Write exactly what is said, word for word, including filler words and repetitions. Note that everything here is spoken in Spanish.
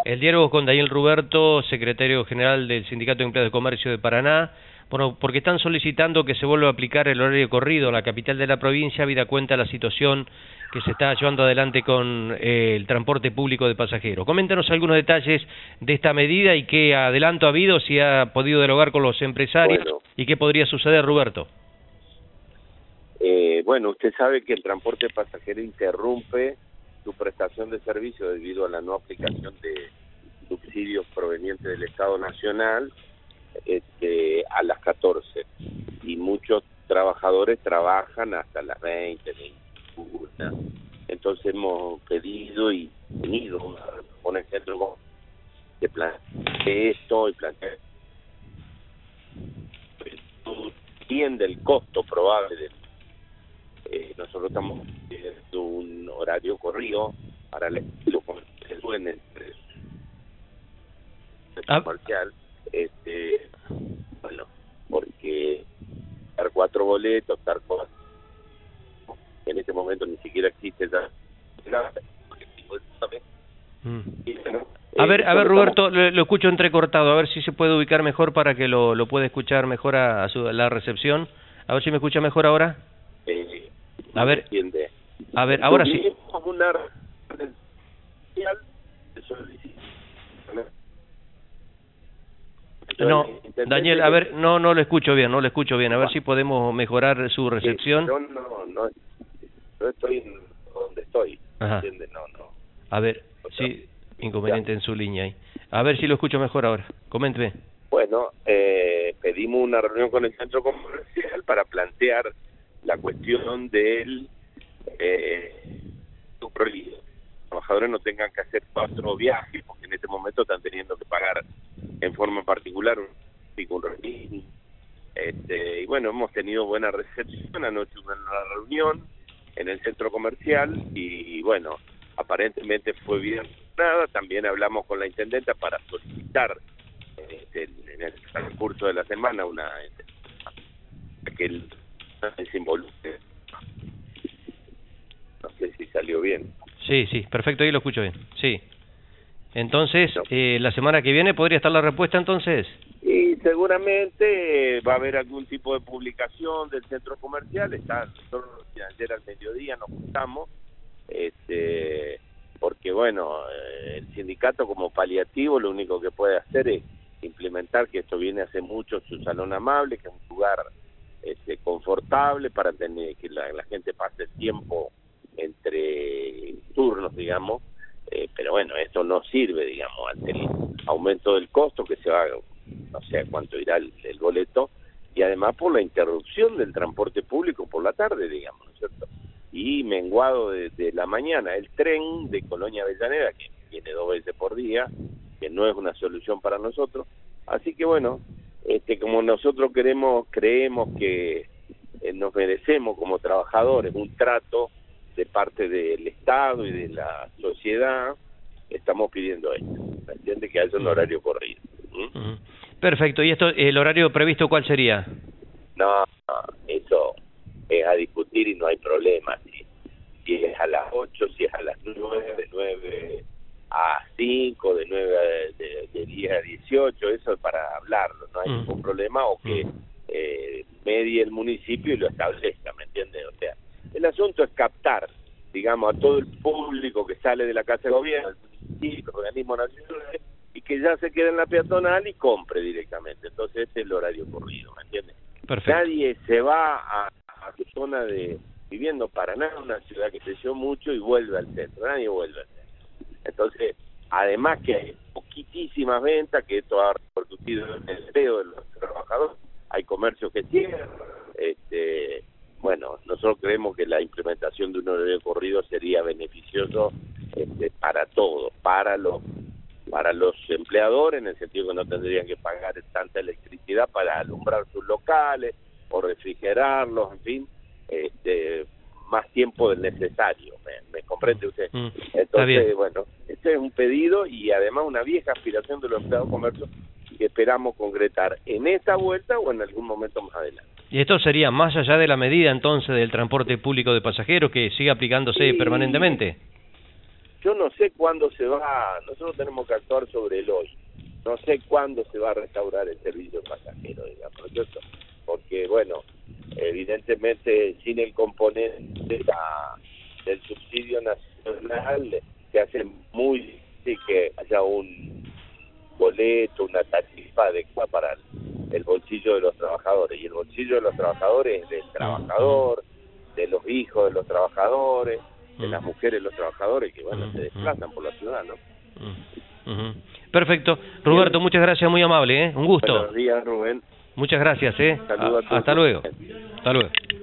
El diálogo con Daniel Ruberto, secretario general del Sindicato de Empleados de Comercio de Paraná, bueno, porque están solicitando que se vuelva a aplicar el horario corrido en la capital de la provincia, habida cuenta de la situación que se está llevando adelante con eh, el transporte público de pasajeros. Coméntanos algunos detalles de esta medida y qué adelanto ha habido, si ha podido dialogar con los empresarios Bueno, y qué podría suceder, Ruberto. eh, bueno, usted sabe que el transporte pasajero interrumpe su prestación de servicio debido a la no aplicación de subsidios provenientes del Estado Nacional este, a las catorce. Y muchos trabajadores trabajan hasta las veinte, veintiuna. Entonces hemos pedido y tenido una con el centro de plantear esto y plantear bien del costo probable de eh, nosotros estamos haciendo un horario corrido para el estilo en el Ah. comercial, este, bueno, porque dar cuatro boletos, dar cuatro, en este momento ni siquiera existe ya. Mm. Y bueno, A eh, ver, a ver, nosotros Ruberto, estamos- lo, lo escucho entrecortado, a ver si se puede ubicar mejor para que lo, lo pueda escuchar mejor a, a, su, a la recepción. A ver si me escucha mejor ahora. eh, A ver, entiende. a ver, ahora sí. Tuvimos una real de solicitud. No, Daniel, a ver, no, no lo escucho bien, no lo escucho bien. A ver Va. si podemos mejorar su recepción. Yo no, no, no estoy en donde estoy, Ajá. ¿entiende? No, no. A ver, sí, inconveniente en su línea ahí. A ver si lo escucho mejor ahora. Coménteme. Bueno, eh, pedimos una reunión con el centro comercial para plantear la cuestión del eh, prohibido. Los trabajadores no tengan que hacer cuatro viajes, porque en este momento están teniendo que pagar en forma particular un, un reunión. Este, y bueno, hemos tenido buena recepción, anoche hubo una reunión en el centro comercial y bueno, aparentemente fue bien nada. También hablamos con la intendenta para solicitar este, en el transcurso de la semana una este, que él se involucre. No sé si salió bien. Sí, sí, perfecto, ahí lo escucho bien. Sí. Entonces, No. eh, la semana que viene podría estar la respuesta entonces. Y seguramente va a haber algún tipo de publicación del centro comercial. Está nosotros ayer al mediodía nos juntamos, este, porque bueno, eh, el sindicato como paliativo lo único que puede hacer es implementar, que esto viene hace mucho, su salón amable, que es un lugar este, confortable para tener que la, la gente pase tiempo entre turnos, digamos. Eh, pero bueno, esto no sirve, digamos, ante el aumento del costo que se va, no sé cuánto irá el, el boleto, y además por la interrupción del transporte público por la tarde, digamos, ¿no es cierto? Y menguado de, de la mañana, el tren de Colonia Avellaneda, que viene dos veces por día, que no es una solución para nosotros. Así que bueno, este como nosotros queremos, creemos que eh, nos merecemos como trabajadores un trato de parte del Estado y de la sociedad, estamos pidiendo esto. ¿Me entiende? Que haya un horario corrido. ¿Mm? Uh-huh. Perfecto, ¿y esto, el horario previsto cuál sería? No, no, eso es a discutir y no hay problema. Si, si es a las ocho, si es a las nueve, de nueve a cinco, de nueve a, de, de diez a dieciocho, eso es para hablarlo, no hay Uh-huh. ningún problema, o que Uh-huh. eh, medie el municipio y lo establezca, ¿me entiende? O sea, el asunto es captar, digamos, a todo el público que sale de la Casa de Gobierno, el organismo nacional, y que ya se quede en la peatonal y compre directamente. Entonces ese es el horario corrido, ¿me entiendes? Perfecto. Nadie se va a, a su zona de viviendo Paraná, una ciudad que creció mucho, y vuelve al centro. Nadie vuelve al centro. Entonces, además que hay poquitísimas ventas, que esto ha repercutido en el empleo de los trabajadores, hay comercios que cierran, este... Bueno, nosotros creemos que la implementación de un horario corrido sería beneficioso este, para todos, para los para los empleadores, en el sentido que no tendrían que pagar tanta electricidad para alumbrar sus locales o refrigerarlos, en fin, este, más tiempo del necesario, ¿me, me comprende usted? Mm, está Entonces, bien. bueno, este es un pedido y además una vieja aspiración de los empleados de comercio que esperamos concretar en esta vuelta o en algún momento más adelante. Y esto sería más allá de la medida entonces del transporte público de pasajeros que sigue aplicándose Sí. permanentemente. yo no sé cuándo se va, nosotros tenemos que actuar sobre el hoy, no sé cuándo se va a restaurar el servicio pasajero, digamos, ¿no es cierto? Porque, bueno, evidentemente sin el componente de la, del subsidio nacional se hace muy difícil que haya un boleto, una tarifa adecuada para el, el bolsillo de los trabajadores, y el bolsillo de los trabajadores es del trabajador, de los hijos de los trabajadores, de las mujeres de los trabajadores que, bueno, se desplazan por la ciudad, ¿no? Perfecto. Roberto, muchas gracias, muy amable, ¿eh? Un gusto. Buenos días, Rubén. Muchas gracias, ¿eh? Saludos a todos. Hasta luego. Hasta luego.